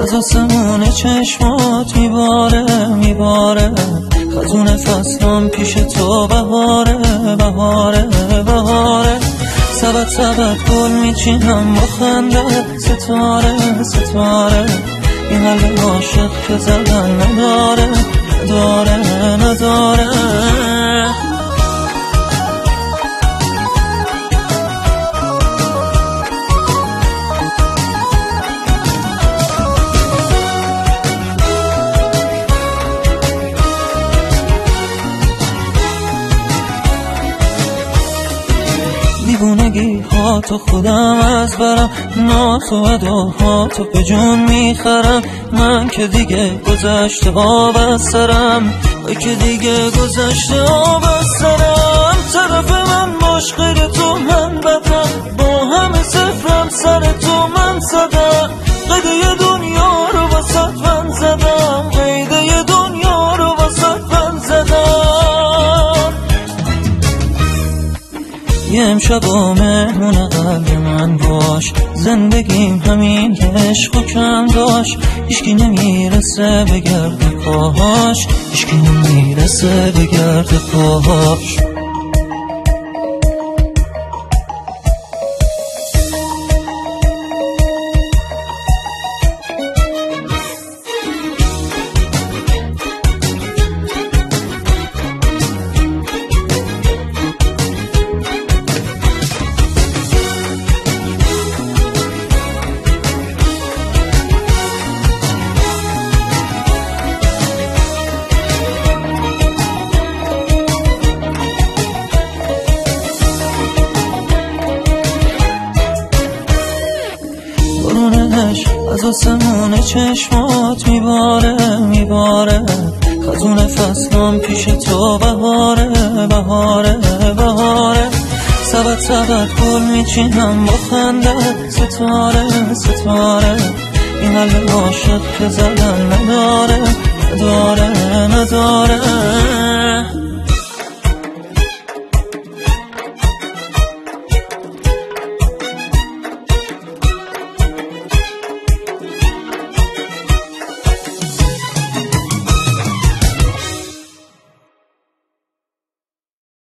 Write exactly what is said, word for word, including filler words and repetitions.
از آسمون چشمات میباره میباره، خزون فصلم پیش تو بهاره بهاره بهاره. سبت سبت گل میچینم با خنده، ستاره ستاره. این قلب عاشق که زدن نداره نداره نداره. دیوونگی ها تو خودم از برم، ناز و اداها تو به جون میخرم. من که دیگه گذشته آب از سرم، من که دیگه گذشته آب از سرم. طرف من باش غیر تو من بدم، با همه صفرم سر تو من زدم. قیده دنیا رو واسط من زدم، قیده دنیا رو واسط من زدم. یه امشب و مهمون قلب من باش، زندگیم همین عشق و کم داشت. هیچکی نمیرسه بگرده پاهاش، هیچکی نمیرسه بگرده پاهاش. از آسمون چشمات میباره میباره، خزون فصلم پیش تو بهاره بهاره بهاره. سبت سبت گل میچینم با خنده، ستاره ستاره. این قلب عاشق که زدن نداره نداره نداره.